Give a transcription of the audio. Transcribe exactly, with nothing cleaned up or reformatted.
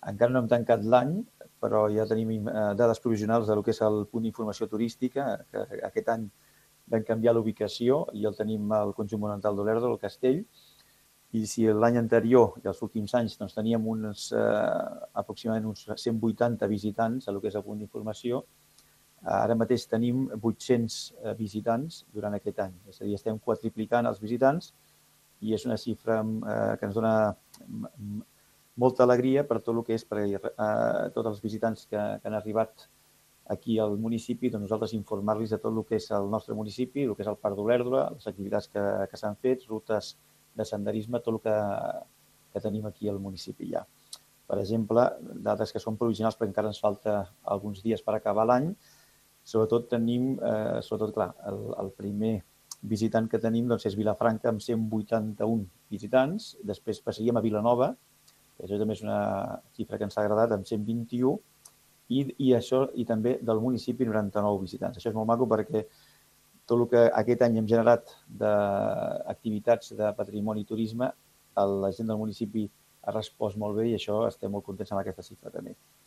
Encara no hem tancat l'any, però ja tenim dades provisionals del que és el punt d'informació turística, que aquest any vam canviar l'ubicació i el tenim al Conjunt Monumental d'Olèrdola, al Castell, i si l'any anterior i els últims anys doncs, teníem uns, eh, aproximadament uns cent vuitanta visitants a lo que és el punt d'informació, ara mateix tenim vuit-cents visitants durant aquest any. És a dir, estem quadriplicant els visitants i és una xifra eh, que ens dona molta alegria per tot el que és per eh, tots els visitants que, que han arribat aquí al municipi, doncs nosaltres informar-los de tot el que és el nostre municipi, el que és el Parc d'Olèrdola, les activitats que, que s'han fet, rutes de senderisme, tot el que, que tenim aquí al municipi ja. Per exemple, dades que són provisionals perquè encara ens falta alguns dies per acabar l'any, sobretot tenim, eh, sobretot, clar, el, el primer visitant que tenim doncs, és Vilafranca amb cent vuitanta-un visitants, després passaríem a Vilanova, que això també és una xifra que ens ha agradat, amb cent vint-i-u, i, i, això, i també del municipi noranta-nou visitants. Això és molt maco perquè tot el que aquest any hem generat d'activitats de patrimoni i turisme, la gent del municipi ha respost molt bé i això estem molt contents amb aquesta xifra també.